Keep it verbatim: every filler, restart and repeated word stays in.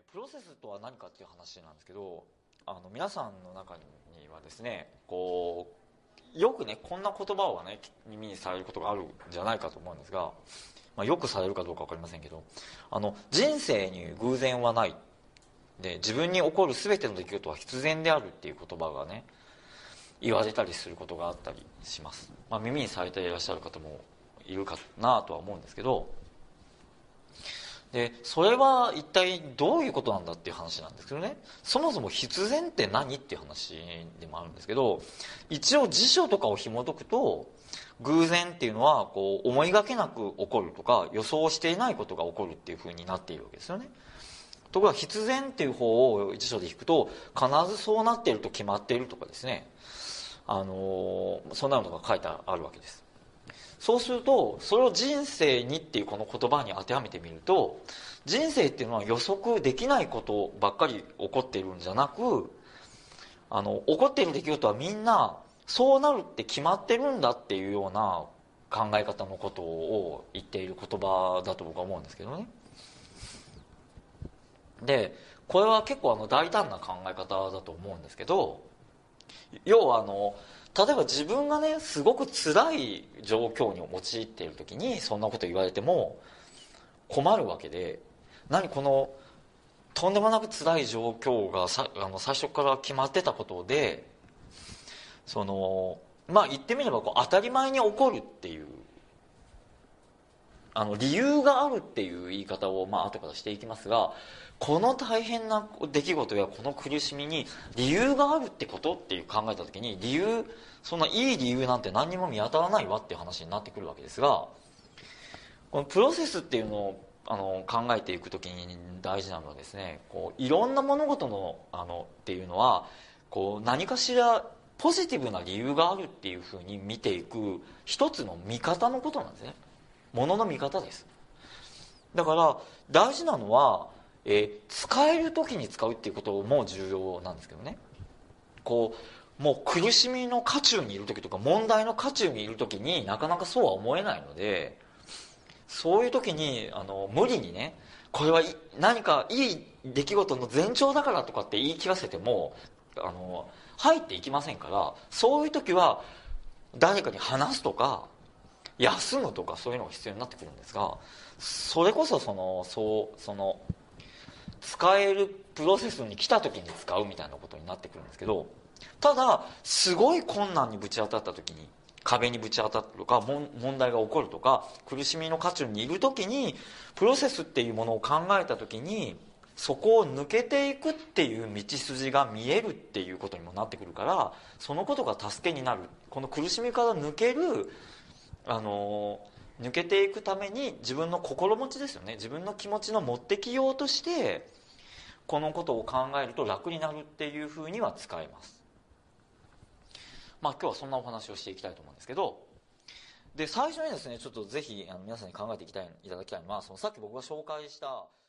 プロセスとは何かっていう話なんですけど、あの皆さんの中にはですね、こうよくねこんな言葉をね耳にされることがあるんじゃないかと思うんですが、まあ、よくされるかどうか分かりませんけど、あの人生に偶然はないで、自分に起こる全ての出来事は必然であるっていう言葉がね言われたりすることがあったりします。まあ、耳にされていらっしゃる方もいるかなとは思うんですけど、でそれは一体どういうことなんだっていう話なんですけどね、そもそも必然って何っていう話でもあるんですけど、一応辞書とかを紐解くと、偶然っていうのはこう思いがけなく起こるとか予想していないことが起こるっていうふうになっているわけですよね。ところが必然っていう方を辞書で引くと、必ずそうなっていると決まっているとかですね、あのそんなのが書いてあるわけです。そうするとそれを人生にっていうこの言葉に当てはめてみると、人生っていうのは予測できないことばっかり起こっているんじゃなく、あの起こっている出来事はみんなそうなるって決まってるんだっていうような考え方のことを言っている言葉だと僕は思うんですけどね。でこれは結構あの大胆な考え方だと思うんですけど、要はあの例えば自分がねすごく辛い状況に陥っている時にそんなこと言われても困るわけで、何このとんでもなく辛い状況がさあの最初から決まってたことで、そのまあ言ってみればこう当たり前に起こるっていう、あの理由があるっていう言い方をまあ後からしていきますが、この大変な出来事やこの苦しみに理由があるってことっていう考えた時に、理由そんないい理由なんて何にも見当たらないわっていう話になってくるわけですが、このプロセスっていうのをあの考えていく時に大事なのはですね、こういろんな物事のあのっていうのはこう何かしらポジティブな理由があるっていうふうに見ていく一つの見方のことなんですね。ものの見方です。だから大事なのは、えー、使える時に使うっていうことも重要なんですけどね、こうもう苦しみの渦中にいる時とか問題の渦中にいる時になかなかそうは思えないので、そういう時にあの無理にねこれは何かいい出来事の前兆だからとかって言い聞かせてもあの入っていきませんから、そういう時は誰かに話すとか休むとかそういうのが必要になってくるんですが、それこそそのそうその使えるプロセスに来た時に使うみたいなことになってくるんですけど、ただすごい困難にぶち当たった時に、壁にぶち当たったとか問題が起こるとか苦しみの渦中にいる時にプロセスっていうものを考えた時に、そこを抜けていくっていう道筋が見えるっていうことにもなってくるから、そのことが助けになる、この苦しみから抜けるあの抜けていくために自分の心持ちですよね、自分の気持ちの持ってきようとしてこのことを考えると楽になるっていうふうには使えます。まあ今日はそんなお話をしていきたいと思うんですけど、で最初にですねちょっとぜひあの皆さんに考えていきたいいただきたいのは、そのさっき僕が紹介した